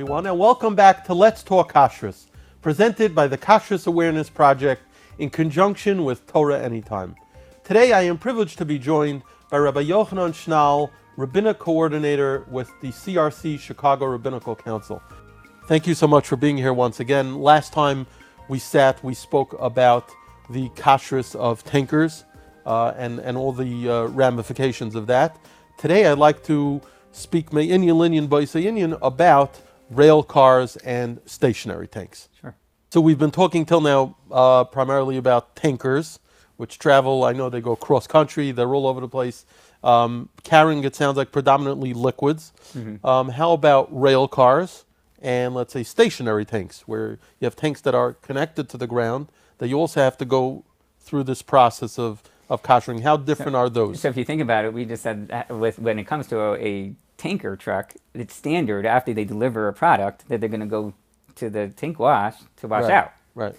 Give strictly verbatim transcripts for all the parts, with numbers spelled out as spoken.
everyone, and welcome back to Let's Talk Kashrus, presented by the Kashrus Awareness Project in conjunction with Torah Anytime. Today I am privileged to be joined by Rabbi Yochanan Schnall, Rabbinic Coordinator with the C R C Chicago Rabbinical Council. Thank you so much for being here once again. Last time we sat, we spoke about the kashrus of tankers uh, and, and all the uh, ramifications of that. Today I'd like to speak Me'inyan Linyan Ba'isayinyan about rail cars and stationary tanks. Sure. So we've been talking till now uh, primarily about tankers, which travel. I know they go cross country, they're all over the place, um, carrying, it sounds like, predominantly liquids. Mm-hmm. Um, how about rail cars and, let's say, stationary tanks, where you have tanks that are connected to the ground, that you also have to go through this process of of koshering? How different so, are those? So if you think about it, we just said that with when it comes to a, a tanker truck, it's standard after they deliver a product that they're going to go to the tank wash to wash Right, out. right.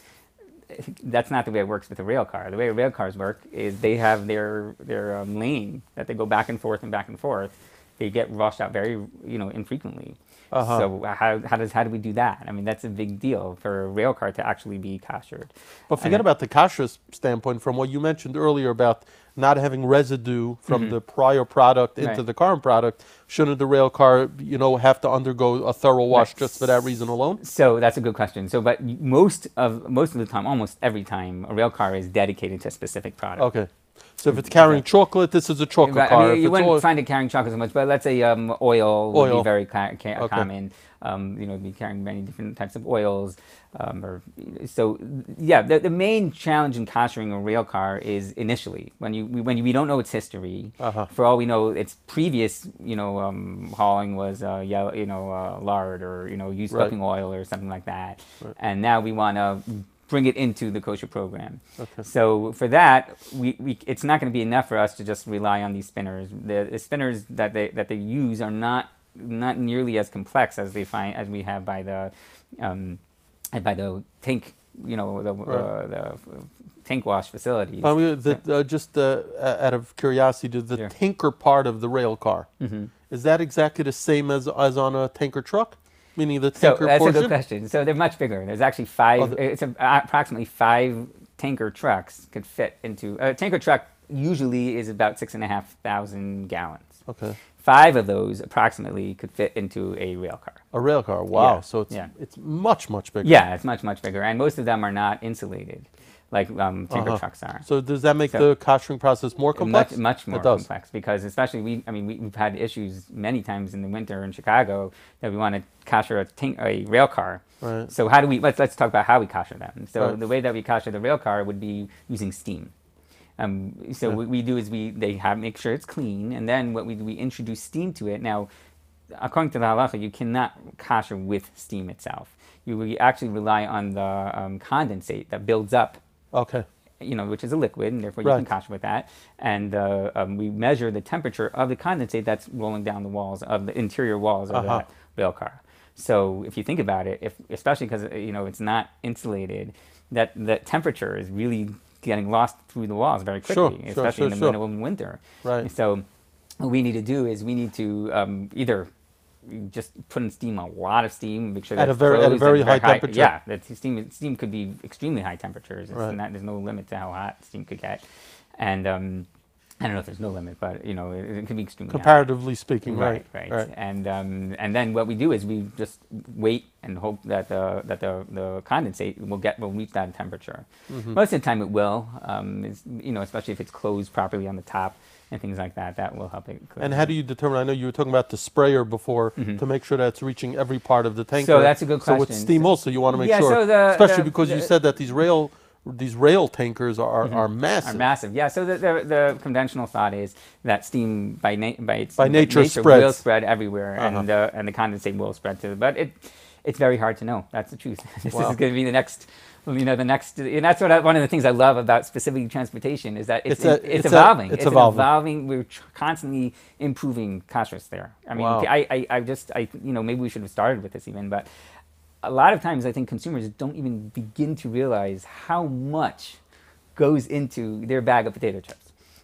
That's not the way it works with a rail car. The way rail cars work is they have their their um, lane that they go back and forth and back and forth. They get washed out very, you know, infrequently. Uh-huh. So how how does how do we do that? I mean, that's a big deal for a rail car to actually be koshered. But forget And- about the kashrus standpoint from what you mentioned earlier about not having residue from Mhm. the prior product into Right. the current product. Shouldn't the rail car, you know, have to undergo a thorough wash Right. just for that reason alone? So that's a good question. So, but most of most of the time, almost every time, a rail car is dedicated to a specific product. Okay. So if it's carrying chocolate, this is a chocolate Right, car. I mean, If you it's wouldn't oil- find it carrying chocolate so much, but let's say um, oil, would Oil. be very ca- ca- Okay. common. Um, you know, be carrying many different types of oils. Um, or so, yeah. The, the main challenge in koshering a rail car is initially when you when you, we don't know its history. Uh-huh. For all we know, its previous you know um, hauling was uh, yellow, you know uh, lard or you know used Right. cooking oil or something like that. Right. And now we want to bring it into the kosher program. Okay. So for that, we, we it's not going to be enough for us to just rely on these spinners. The, the spinners that they that they use are not not nearly as complex as they find as we have by the um, by the tank, you know, the, Right. uh, the tank wash facilities. I mean, the, uh, just uh, out of curiosity, do the Sure. tanker part of the rail car, Mm-hmm. is that exactly the same as as on a tanker truck? Meaning the So tanker that's portion? a good question. So they're much bigger. There's actually five. Oh, the- it's a, approximately five tanker trucks could fit into a tanker truck. Usually is about six and a half thousand gallons. Okay. Five of those approximately could fit into a rail car. A rail car. Wow. Yeah, So it's yeah. it's much much bigger. Yeah, it's much much bigger, and most of them are not insulated, like um, tanker Uh-huh. trucks are. So does that make So- the koshering process more complex? Much, much more It does. complex because especially we, I mean, we, we've had issues many times in the winter in Chicago that we want to kosher a, tank, a rail car. Right. So how do we? Let's let's talk about how we kosher them. So Right. the way that we kosher the rail car would be using steam. Um, so Yeah. what we do is we they have make sure it's clean, and then what we do, we introduce steam to it. Now, according to the halacha, you cannot kosher with steam itself. You we actually rely on the um, condensate that builds up, Okay. you know, which is a liquid, and therefore you Right. can kosher with that. And uh, um, we measure the temperature of the condensate that's rolling down the walls of the interior walls of Uh-huh. that rail car. So if you think about it, if especially because you know it's not insulated, that the temperature is really getting lost through the walls very quickly, Sure, sure, especially in the sure, middle of winter. Right. So what we need to do is we need to um, either just put in steam, a lot of steam, make sure At that a it's very- at a closed very and high temperature. Yeah, that steam steam could be extremely high temperatures. It's Right. not, there's no limit to how hot steam could get, and um, I don't know if there's no limit, but you know it, it could be extremely high. Comparatively speaking, Right, right. right, and um, and then what we do is we just wait and hope that the that the, the condensate will get will reach that temperature. Mhm. Most of the time, it will. Um, it's, you know, especially if it's closed properly on the top and things like that, that will help it. And how do you determine? I know you were talking about the sprayer before Mhm. to make sure that it's reaching every part of the tanker. So that's a good So with question. steam also, you want to make Yeah, sure, so the- especially the- because you the- said that these rail these rail tankers are are massive. Are massive, yeah. So the, the the conventional thought is that steam by na- by its By nature will spreads. spread everywhere, Uh-huh. and uh, and the condensate will spread too. But it it's very hard to know. That's the truth. This Wow. is going to be the next, you know, the next, and that's what I, one of the things I love about specifically transportation is that it's It's a- it's, it's a- evolving. it's an evolving. evolving. We're tr- constantly improving kashrus there. I mean, Wow. I, I I just I you know maybe we should have started with this even, but a lot of times I think consumers don't even begin to realize how much goes into their bag of potato chips.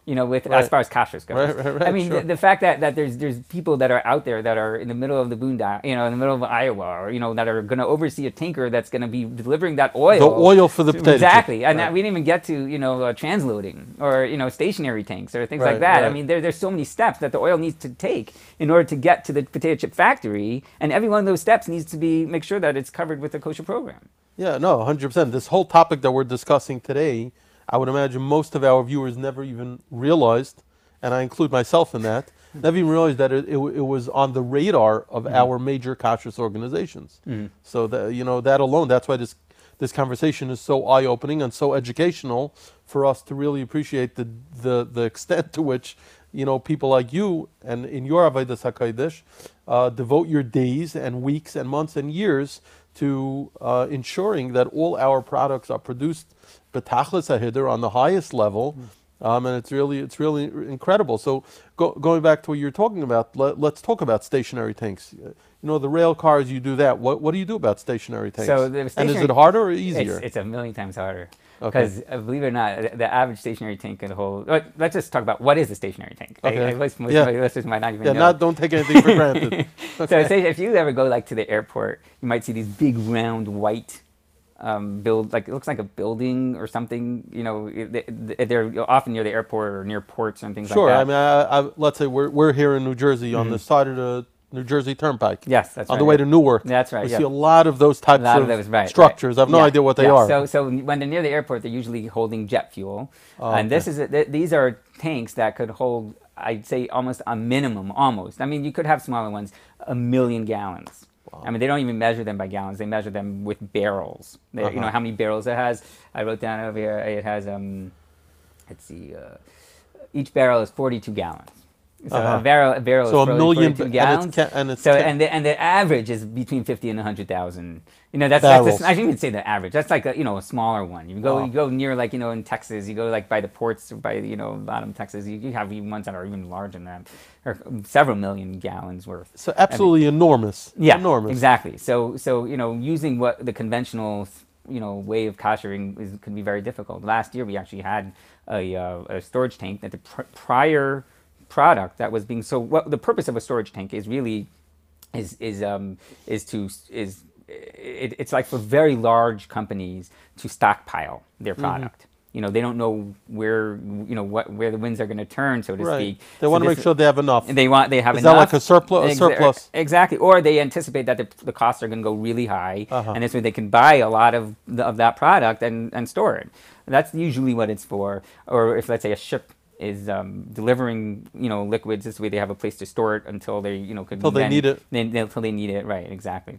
You know, with Right. as far as kashrus goes. Right, right, right, I mean, sure. the, the fact that, that there's there's people that are out there that are in the middle of the boondock, you know, in the middle of Iowa, or you know, that are going to oversee a tanker that's going to be delivering that oil. The oil for the to- potato chip. Exactly, and Right. that we didn't even get to you know uh, transloading or you know stationary tanks or things Right, like that. I right. mean, there, there's so many steps that the oil needs to take in order to get to the potato chip factory, and every one of those steps needs to be make sure that it's covered with a kosher program. Yeah, no, one hundred percent. This whole topic that we're discussing today, I would imagine most of our viewers never even realized, and I include myself in that, never even realized that it, it, w- it was on the radar of our major kashrus organizations. So that you know that alone, that's why this this conversation is so eye-opening and so educational for us to really appreciate the the, the extent to which you know people like you and in your Avodas HaKodesh uh, devote your days and weeks and months and years to uh, ensuring that all our products are produced betachlis hahider on the highest level, um, and it's really it's really incredible. So go, going back to what you're talking about, let, let's talk about stationary tanks. Uh, You know, the rail cars, you do that. What what do you do about stationary tanks? So the and is stationary- it harder or easier? It's, it's a million times harder. Okay. Because uh, believe it or not, the- the average stationary tank can hold. uh, Let's just talk about what is a stationary tank. I- Okay. I, most most Yeah. of my listeners might not even yeah, know. not don't take anything for granted. So say if you ever go like to the airport, you might see these big round white um, build like it looks like a building or something. You know, they- they- they're often near the airport or near ports and things Sure. like that. I mean, I, I, let's say we're we're here in New Jersey on the side of the New Jersey Turnpike. Yes, that's on right. the way to Newark. That's right, We yeah. see a lot of those types A lot of, of those, right, structures. right. I have no Yeah, idea what they yeah. are. So, so when they're near the airport, they're usually holding jet fuel, Oh, and this okay. is a, th- these are tanks that could hold, I'd say, almost a minimum, almost. I mean, you could have smaller ones, a million gallons. I mean, they don't even measure them by gallons; they measure them with barrels. They, You know Uh-huh. how many barrels it has. I wrote down over here. It has, um, let's see, uh, each barrel is forty-two gallons. So Uh-huh. a barrel, a barrel So is a probably million forty-two ba- and it's gallons. ca- and it's so ca- and the and the average is between fifty and a hundred thousand. You know, that's, Barrels. that's a, I shouldn't even say the average. That's like a you know a smaller one. You go Oh. you go near like you know in Texas. You go like by the ports or by you know bottom Texas. You, you have even ones that are even larger than that, or several million gallons worth. So absolutely enormous. Yeah, enormous. exactly. So, so you know, using what the conventional, you know, way of koshering is can be very difficult. Last year, we actually had a, uh, a storage tank that the pr- prior product that was being so. What the purpose of a storage tank is really is is um is to is it, it's like for very large companies to stockpile their Mm-hmm. product. You know, they don't know where you know what where the winds are going to turn, so to Right. speak. They So want to this- make sure they have enough. and they want they have Is that enough. like a surplus- a Ex- surplus? Exactly, or they anticipate that the, the costs are going to go really high, Uh-huh. and this way they can buy a lot of the, of that product and, and store it. That's usually what it's for. Or if let's say a ship is um, delivering you know liquids, this way they have a place to store it until they you know could Till they then- need it. then- until they need it. Right, exactly.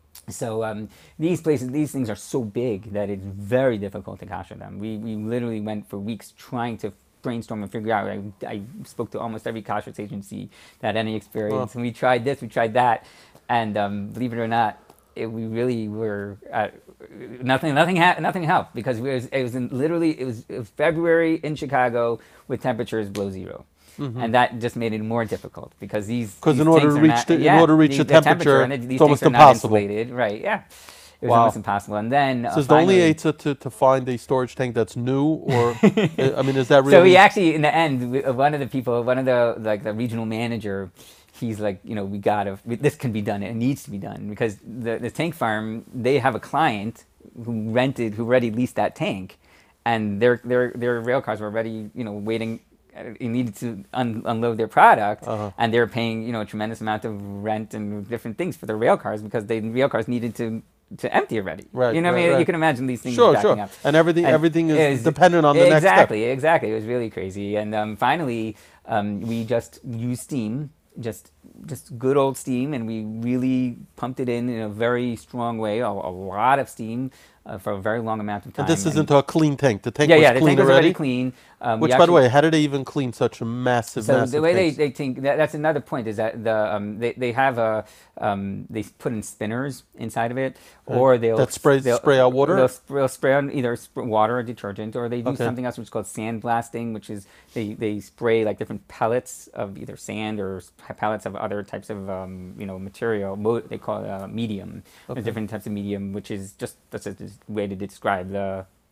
So um, these places, these things are so big that it's very difficult to kosher them. We we literally went for weeks trying to brainstorm and figure out. I, I spoke to almost every kashrus agency that had any experience, Wow. and we tried this, we tried that, and um, believe it or not, it, we really were uh, nothing. Nothing ha- nothing helped because it was it was in, literally it was, it was February in Chicago with temperatures below zero. And that just made it more difficult because these 'Cause these in order tanks to are reach not- the- in yeah, order to reach the temperature, and it- it's these almost tanks are impossible. Not insulated, right? Yeah, it was Wow. almost impossible. And then uh, So is the only finally- answer to, to find a storage tank that's new, or I mean, is that really? So we actually, in the end, we, uh, one of the people, one of the like the regional manager, he's like, you know, we gotta, we, this can be done. It needs to be done because the the tank farm, they have a client who rented, who already leased that tank, and their their their rail cars were already, you know, waiting. uh, Needed to un- unload their product, Uh-huh. and they're paying, you know, a tremendous amount of rent and different things for their rail cars because the rail cars needed to to empty already. Right, You know, what right, I mean, right. you can imagine these things Sure, backing sure. up. And everything And everything is it was- dependent on the next step. exactly, exactly. It was really crazy. And um, finally, um, we just used steam, just just good old steam, and we really pumped it in in a very strong way, a, a lot of steam uh, for a very long amount of time. And this And- isn't a clean tank. The tank yeah, was yeah. The clean tank was already. already clean. Um, we Which, by the actually- way, how do they even clean such a massive, so massive the way they, tanks? they think that, that's another point is that the um, they, they have a um, they put in spinners inside of it, or they'll That sprays- they'll, spray out water? They'll, sp- they'll spray on either sp- water or detergent, or they do Okay. something else which is called sandblasting, which is they, they spray like different pellets of either sand or s- pellets of other types of um, you know material. Mo- they call it uh, medium. Okay. There's different types of medium, which is just that's a just way to describe the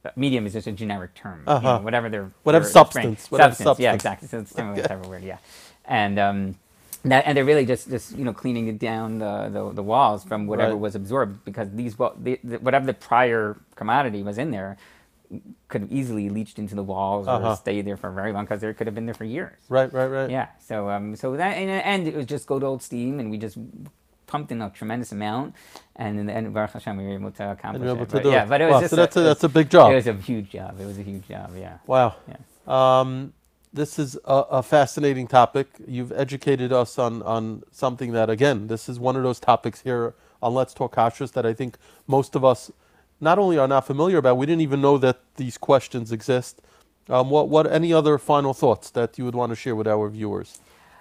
medium is just a generic term. Uh-huh. You know, whatever their Whatever their substance, strength- whatever substance. Yeah, substance. exactly. So it's term, whatever word. Yeah, and. Um, That, and they're really just, just you know cleaning it down the, the, the walls from whatever Right. was absorbed, because these wa- the, the, whatever the prior commodity was in there could have easily leached into the walls Uh-huh. or stayed there for very long, because they could have been there for years. Right, right, right. Yeah. So um so that in the end it was just good old steam, and we just pumped in a tremendous amount, and in the end, Baruch Hashem, we were able to accomplish And you're able it. to But do yeah, it. but it was Wow, just so that's a, it that's a was- big job. It was a huge job. It was a huge job. Yeah. Wow. Yeah. Um, this is a, a fascinating topic. You've educated us on, on something that, again, this is one of those topics here on Let's Talk Kashrus that I think most of us not only are not familiar about, we didn't even know that these questions exist. Um, what, what, any other final thoughts that you would want to share with our viewers?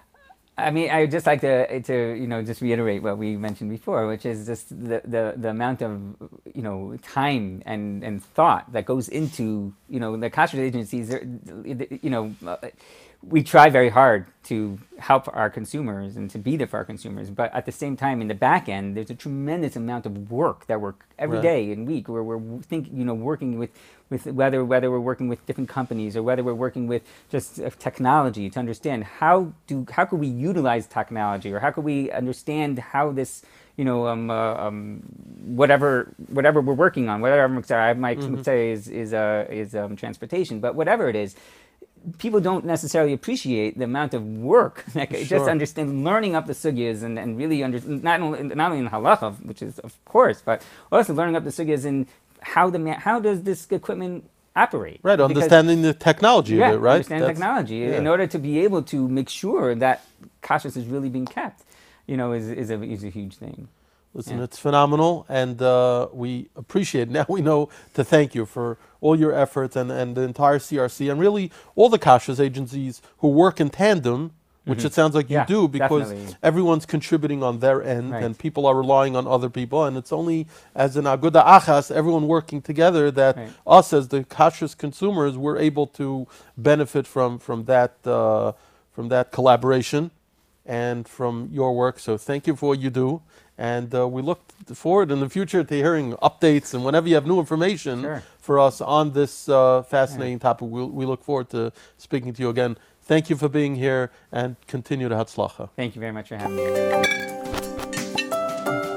I mean, I would just like to, to you know, just reiterate what we mentioned before, which is just the, the, the amount of, you know, time and, and thought that goes into, you know, the kashrus agencies, they're- you know, uh, we try very hard to help our consumers and to be there for our consumers, but at the same time, in the back end, there's a tremendous amount of work that we're every Right. day and week where we're think, you know, working with, with whether whether we're working with different companies or whether we're working with just uh, technology to understand how do how could we utilize technology, or how could we understand how this, you know, um, uh, um, whatever whatever we're working on, whatever I'm sorry, I might Mhm. say is is uh, is um, transportation, but whatever it is, people don't necessarily appreciate the amount of work that Sure. just understand learning up the sugyas and, and really under, not only not only in halacha, which is of course, but also learning up the sugyas in how the ma- how does this equipment operate? Right, Because- understanding the technology yeah, of it, right? understand That's- technology yeah. in order to be able to make sure that kashrus is really being kept. You know, is is a is a huge thing. Listen, Yeah. it's phenomenal, and uh, we appreciate it. Now we know to thank you for all your efforts and, and the entire C R C, and really all the kashrus agencies who work in tandem, which Mhm. it sounds like you Yeah, do, because definitely. everyone's contributing on their end, Right. and people are relying on other people, and it's only as an aguda achas, everyone working together, that Right. us as the kashrus consumers, we're able to benefit from from that uh, from that collaboration and from your work. So thank you for what you do. And uh, we look forward in the future to hearing updates, and whenever you have new information Sure. for us on this uh, fascinating topic, we'll, we look forward to speaking to you again. Thank you for being here, and continue to Hatzlacha. Thank you very much for having me.